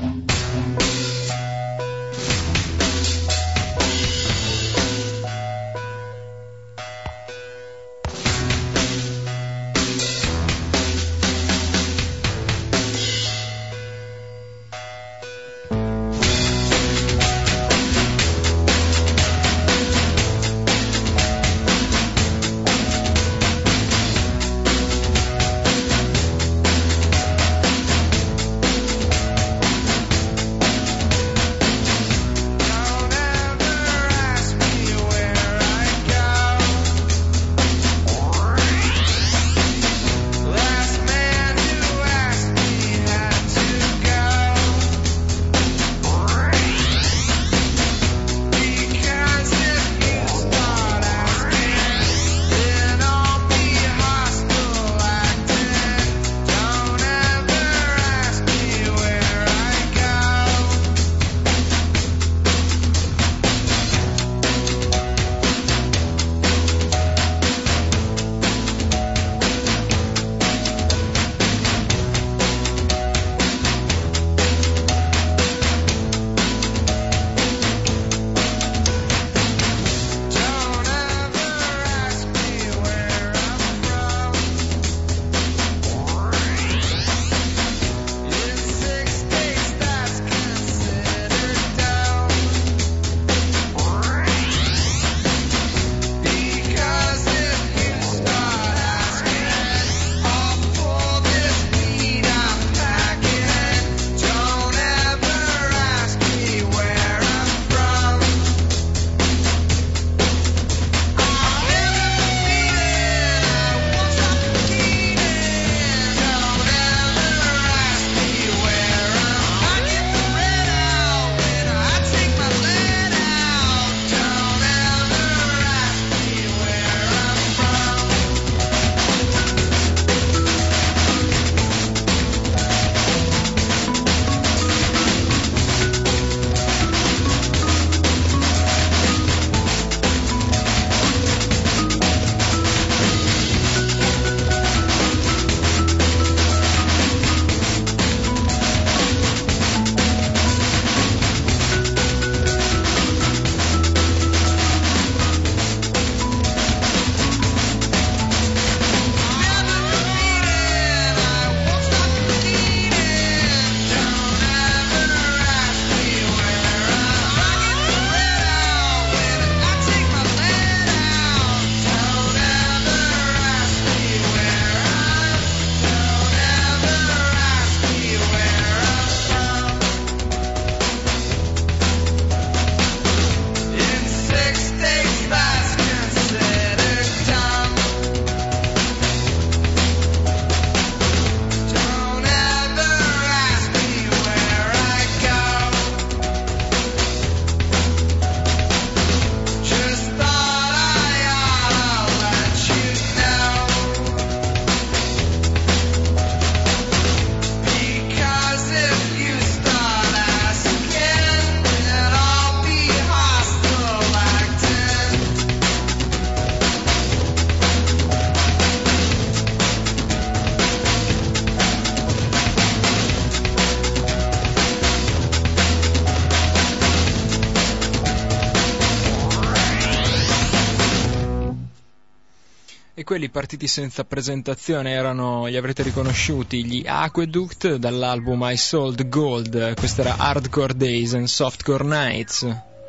E quelli partiti senza presentazione erano, li avrete riconosciuti, gli Aqueduct dall'album I Sold Gold. Questo era Hardcore Days and Softcore Nights.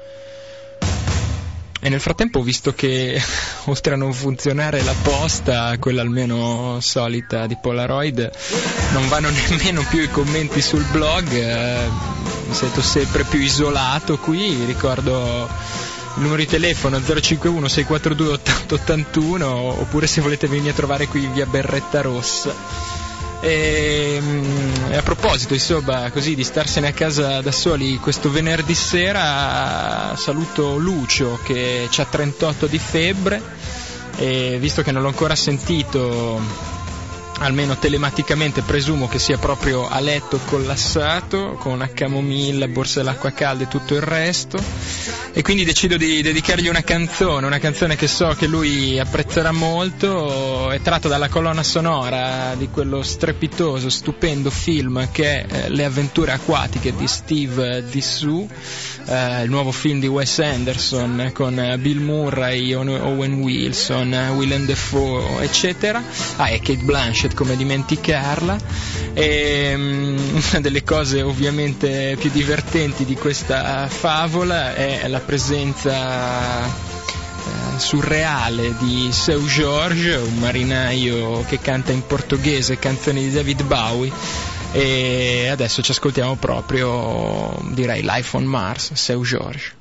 E nel frattempo ho visto che oltre a non funzionare la posta, quella almeno solita di Polaroid, non vanno nemmeno più i commenti sul blog. Mi sento sempre più isolato qui. Vi ricordo il numero di telefono 051 642 8081, oppure se volete venire a trovare qui in via Berretta Rossa. E a proposito, insomma, così di starsene a casa da soli questo venerdì sera, saluto Lucio che c'ha 38 di febbre, e visto che non l'ho ancora sentito almeno telematicamente presumo che sia proprio a letto collassato con una camomilla, borsa dell'acqua calda e tutto il resto, e quindi decido di dedicargli una canzone che so che lui apprezzerà molto. È tratto dalla colonna sonora di quello strepitoso, stupendo film che è Le avventure acquatiche di Steve Zissou, il nuovo film di Wes Anderson con Bill Murray, Owen Wilson, Willem Dafoe eccetera, e Cate Blanchett, come dimenticarla. E una delle cose ovviamente più divertenti di questa favola è la presenza surreale di Seu Jorge, un marinaio che canta in portoghese canzoni di David Bowie. E adesso ci ascoltiamo proprio, direi, Life on Mars, Seu Jorge.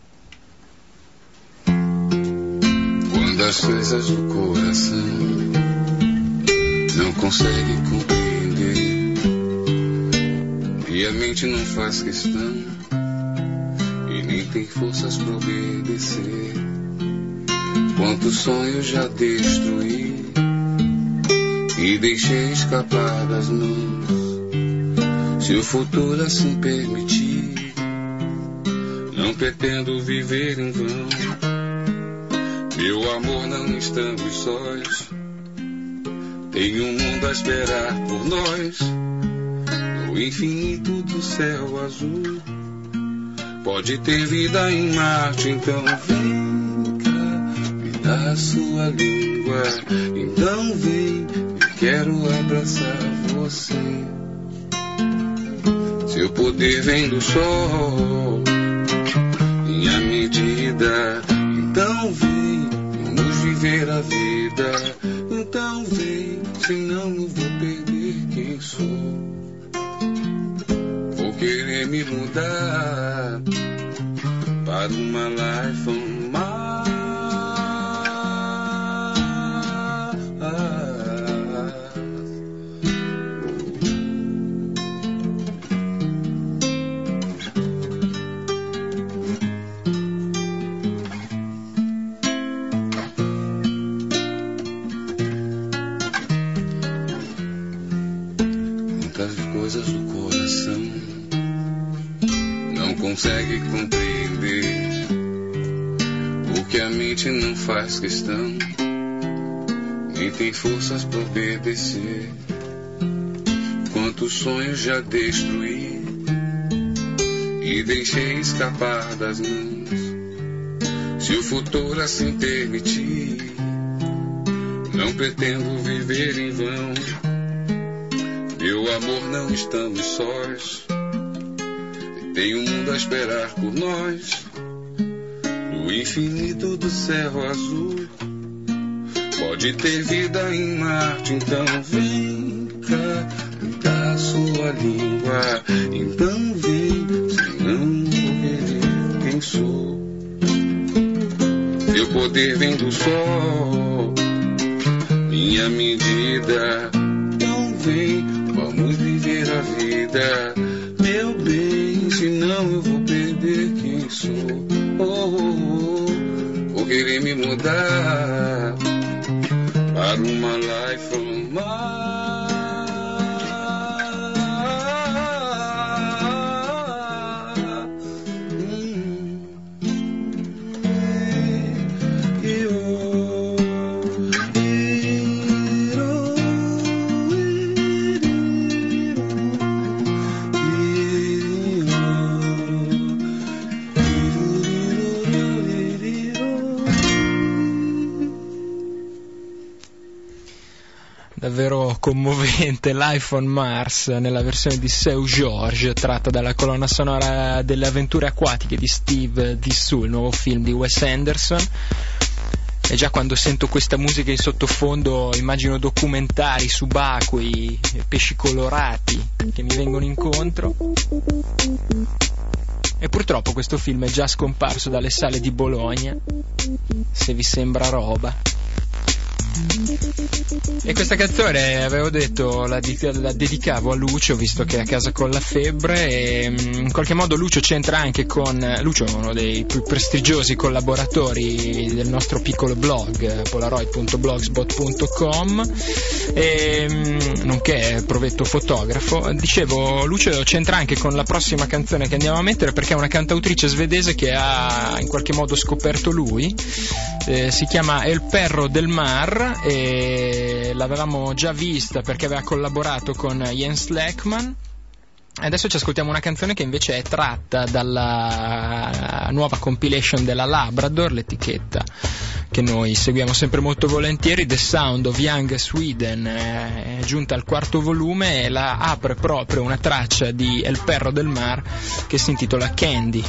Quando as coisas do coração não consegue compreender e a mente não faz questão e nem tem forças pra obedecer, quantos sonhos já destruí e deixei escapar das mãos. Se o futuro assim permitir, não pretendo viver em vão. Meu amor, não estamos sós, tem um mundo a esperar por nós. No infinito do céu azul, pode ter vida em Marte. Então vem cá, me dá a sua língua. Então vem, eu quero abraçar você. Seu poder vem do sol, minha medida. Então vem, vamos viver a vida. Então vem, senão eu vou perder quem sou. Vou querer me mudar para uma life on Mars. Coisas do coração não consegue compreender o que a mente não faz questão, nem tem forças pra obedecer. Quantos sonhos já destruí e deixei escapar das mãos. Se o futuro assim permitir, não pretendo viver em vão. Meu amor, não estamos sós, tem um mundo a esperar por nós. No infinito do céu azul, pode ter vida em Marte. Então vem cá, me dá a sua língua. Então vem, senão vou ver quem sou. Seu poder vem do sol, minha medida. Então vem, vamos viver a vida, meu bem, senão eu vou perder quem sou. Vou querer me mudar para uma life on Mars. Davvero commovente, Life on Mars nella versione di Seu Jorge, tratta dalla colonna sonora delle avventure acquatiche di Steve Zissou, il nuovo film di Wes Anderson. E già quando sento questa musica in sottofondo immagino documentari subacquei, pesci colorati che mi vengono incontro. E purtroppo questo film è già scomparso dalle sale di Bologna, se vi sembra roba. E questa canzone, avevo detto, la dedicavo a Lucio, visto che è a casa con la febbre, e in qualche modo Lucio c'entra anche con Lucio, è uno dei più prestigiosi collaboratori del nostro piccolo blog, polaroid.blogspot.com, nonché provetto fotografo. Dicevo, Lucio c'entra anche con la prossima canzone che andiamo a mettere, perché è una cantautrice svedese che ha in qualche modo scoperto lui. Si chiama El Perro del Mar e l'avevamo già vista perché aveva collaborato con Jens Lekman. Adesso ci ascoltiamo una canzone che invece è tratta dalla nuova compilation della Labrador, l'etichetta che noi seguiamo sempre molto volentieri, The Sound of Young Sweden, è giunta al 4º volume e la apre proprio una traccia di El Perro del Mar che si intitola Candy.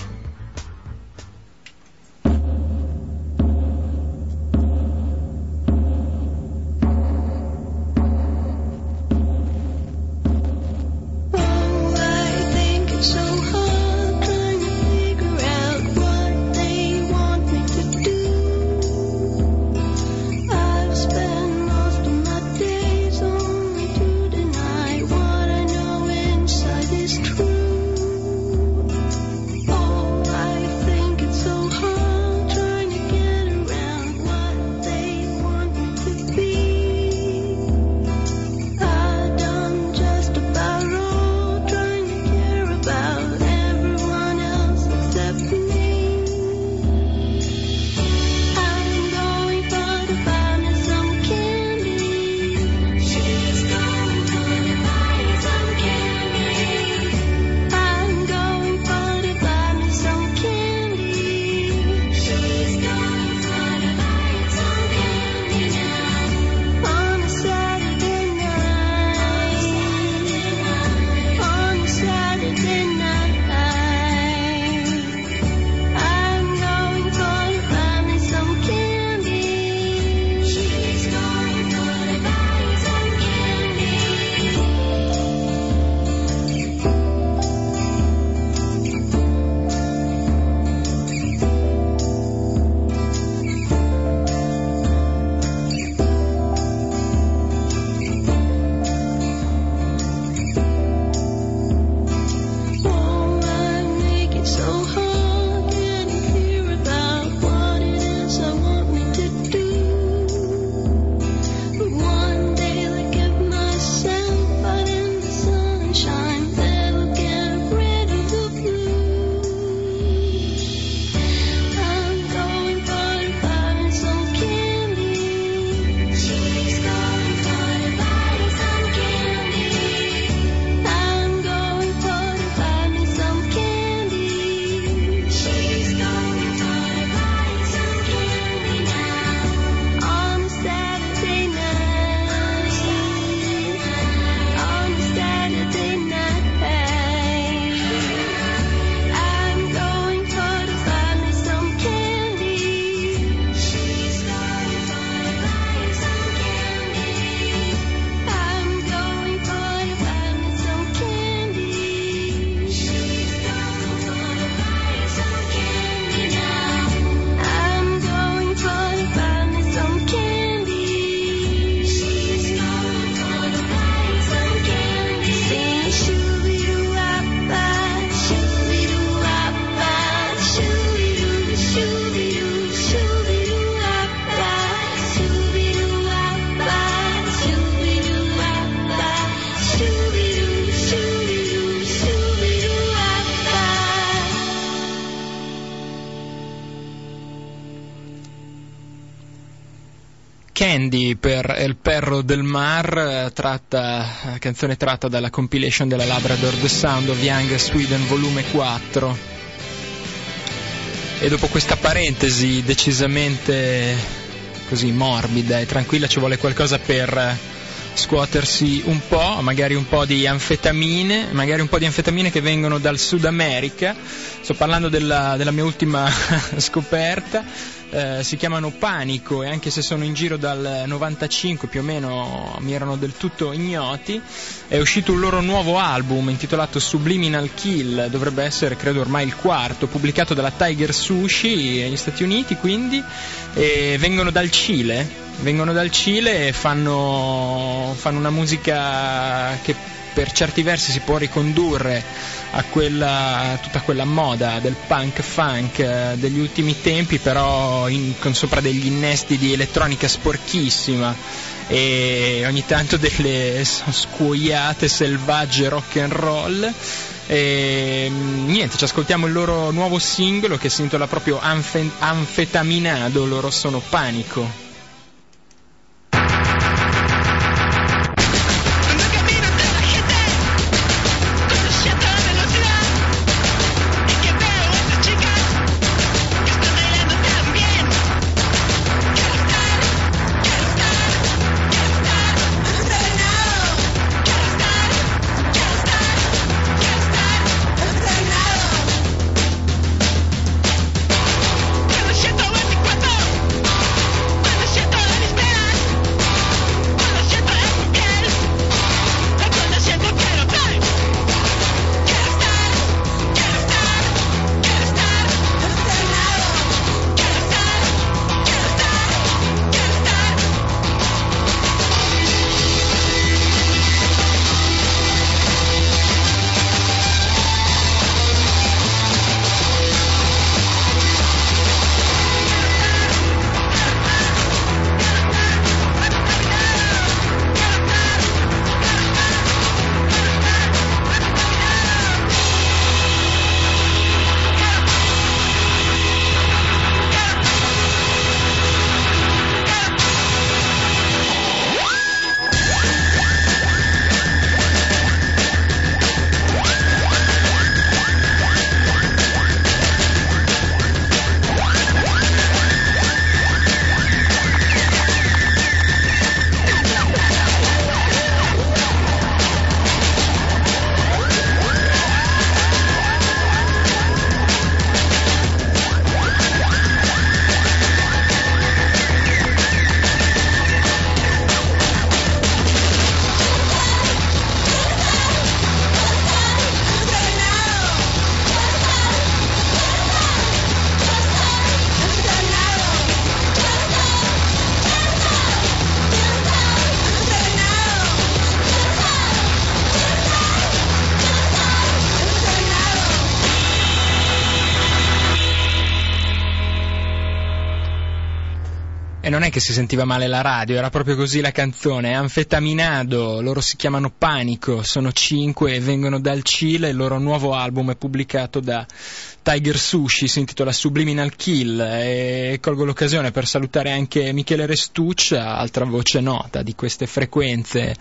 Candy per El Perro del Mar, canzone tratta dalla compilation della Labrador, The Sound of Young Sweden volume 4. E dopo questa parentesi decisamente così morbida e tranquilla ci vuole qualcosa per scuotersi un po', magari un po' di anfetamine, che vengono dal Sud America. Sto parlando della mia ultima scoperta. Si chiamano Panico e anche se sono in giro dal 95 più o meno mi erano del tutto ignoti. È uscito un loro nuovo album intitolato Subliminal Kill, dovrebbe essere credo ormai il 4, pubblicato dalla Tiger Sushi negli Stati Uniti, quindi, e vengono dal Cile. vengono dal Cile e fanno una musica che per certi versi si può ricondurre a tutta quella moda del punk funk degli ultimi tempi, però con sopra degli innesti di elettronica sporchissima e ogni tanto delle scuoiate selvagge rock and roll. E niente, ci ascoltiamo il loro nuovo singolo che si intitola proprio Anfetaminado. Loro sono Panico. E non è che si sentiva male la radio, era proprio così la canzone. Anfetaminado, loro si chiamano Panico, sono 5 e vengono dal Cile. Il loro nuovo album è pubblicato da Tiger Sushi, si intitola Subliminal Kill, e colgo l'occasione per salutare anche Michele Restuccia, altra voce nota di queste frequenze.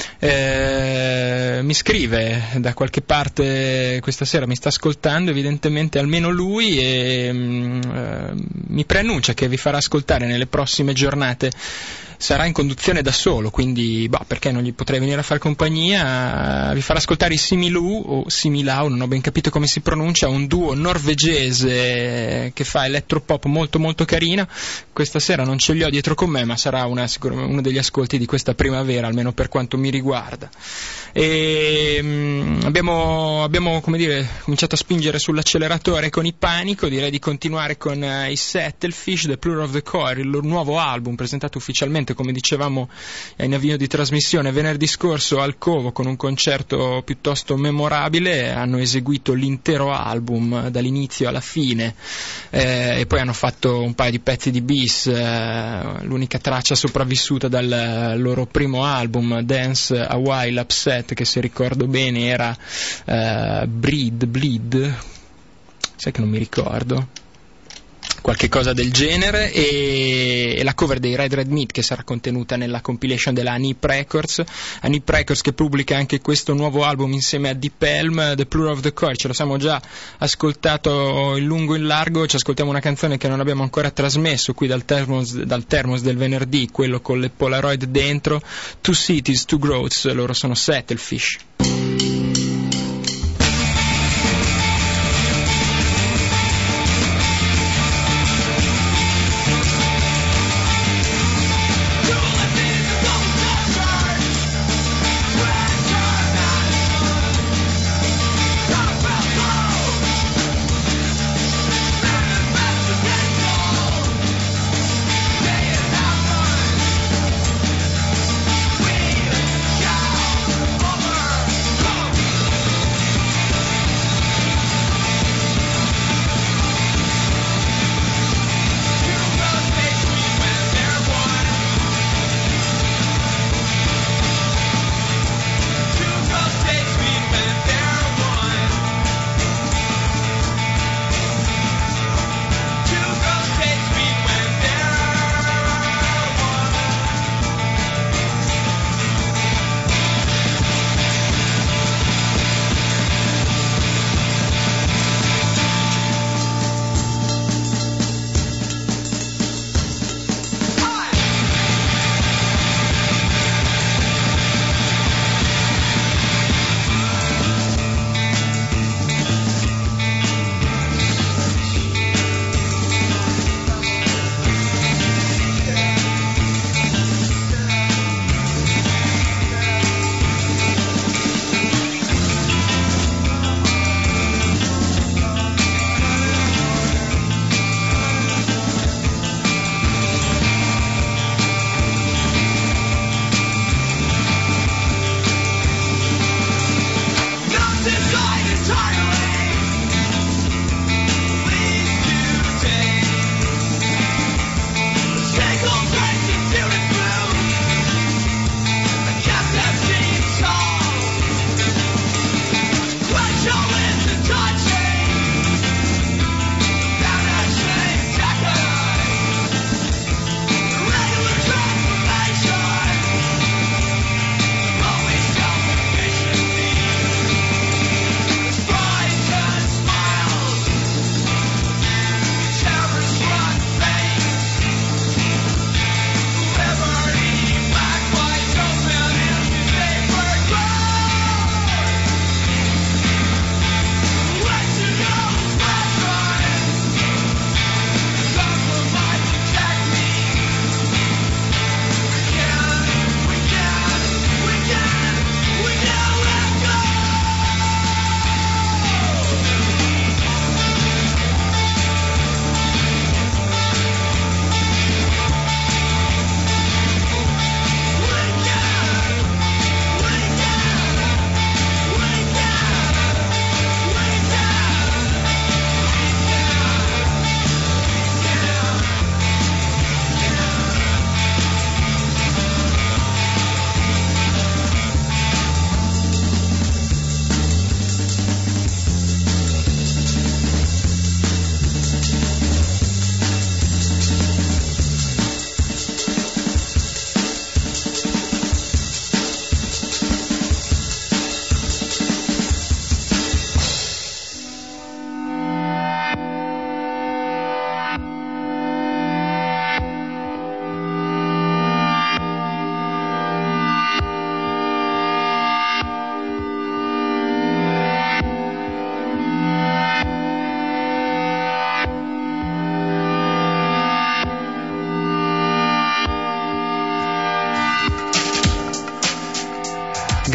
Mi scrive da qualche parte questa sera, mi sta ascoltando evidentemente almeno lui, e mi preannuncia che vi farà ascoltare nelle prossime giornate. Sarà in conduzione da solo, quindi perché non gli potrei venire a fare compagnia. Vi farà ascoltare i Similu o Similau, non ho ben capito come si pronuncia, un duo norvegese che fa elettropop molto molto carina. Questa sera non ce li ho dietro con me, ma sarà uno degli ascolti di questa primavera, almeno per quanto mi riguarda. E abbiamo come dire, cominciato a spingere sull'acceleratore con i Panico. Direi di continuare con i Settlefish, The Plural of the Core, il loro nuovo album presentato ufficialmente, come dicevamo in avvio di trasmissione, venerdì scorso al Covo con un concerto piuttosto memorabile. Hanno eseguito l'intero album dall'inizio alla fine, e poi hanno fatto un paio di pezzi di bis, l'unica traccia sopravvissuta dal loro primo album, Dance a While Upset, che se ricordo bene era Bleed, sai che non mi ricordo, qualche cosa del genere, e la cover dei Red Meat che sarà contenuta nella compilation della Anip Records che pubblica anche questo nuovo album insieme a Deep Elm, The Plural of the Core. Ce lo siamo già ascoltato in lungo e in largo, ci ascoltiamo una canzone che non abbiamo ancora trasmesso qui dal Termos del venerdì, quello con le Polaroid dentro, Two Cities, Two Growths. Loro sono Settlefish.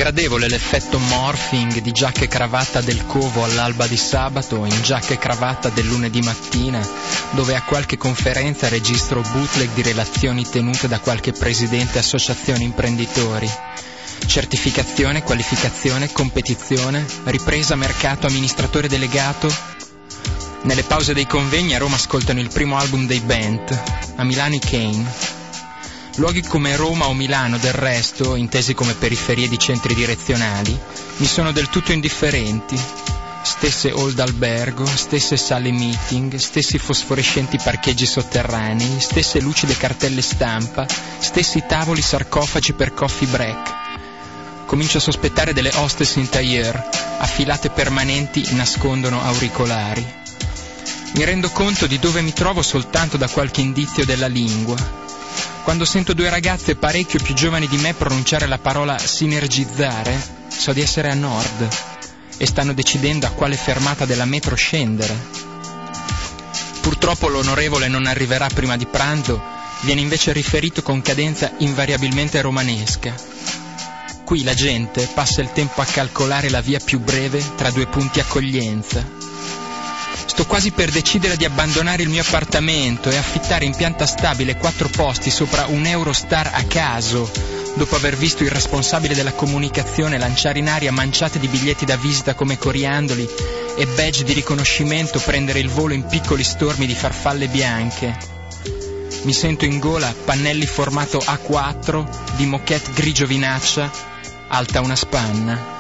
Gradevole l'effetto morphing di giacca e cravatta del covo all'alba di sabato in giacca e cravatta del lunedì mattina, dove a qualche conferenza registro bootleg di relazioni tenute da qualche presidente associazione imprenditori. Certificazione, qualificazione, competizione, ripresa, mercato, amministratore delegato. Nelle pause dei convegni a Roma ascoltano il primo album dei Bent, a Milano i Kane. Luoghi come Roma o Milano, del resto, intesi come periferie di centri direzionali, mi sono del tutto indifferenti. Stesse hall d'albergo, stesse sale meeting, stessi fosforescenti parcheggi sotterranei, stesse lucide cartelle stampa, stessi tavoli sarcofagi per coffee break. Comincio a sospettare delle hostess in tailleur, affilate permanenti nascondono auricolari. Mi rendo conto di dove mi trovo soltanto da qualche indizio della lingua. Quando sento due ragazze parecchio più giovani di me pronunciare la parola sinergizzare, so di essere a nord e stanno decidendo a quale fermata della metro scendere. Purtroppo l'onorevole non arriverà prima di pranzo, viene invece riferito con cadenza invariabilmente romanesca. Qui la gente passa il tempo a calcolare la via più breve tra due punti accoglienza. Sto quasi per decidere di abbandonare il mio appartamento e affittare in pianta stabile 4 posti sopra un Eurostar a caso, dopo aver visto il responsabile della comunicazione lanciare in aria manciate di biglietti da visita come coriandoli e badge di riconoscimento prendere il volo in piccoli stormi di farfalle bianche. Mi sento in gola pannelli formato A4 di moquette grigio vinaccia, alta una spanna.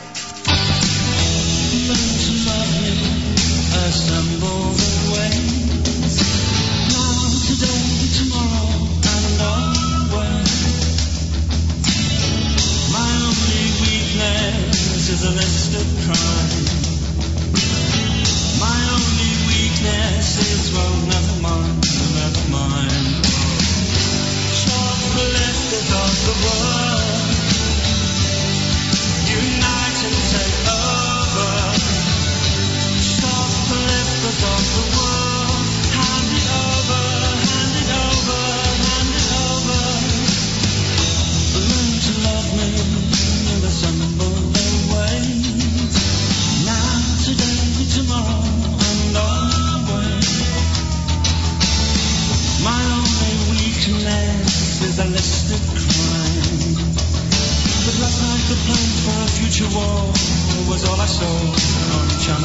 Assemble the waves, now, today, tomorrow, and always. My only weakness is a list of crimes. My only weakness is, well, never mind, never mind. Shoplifters of the world, unite and take over. Shoplifters of the world, hand it over, hand it over, hand it over. Learn to love me and assemble their ways. Now, today, tomorrow, and always. My only weakness is a list of crimes. But last night the plan for a future war was all I saw on channel.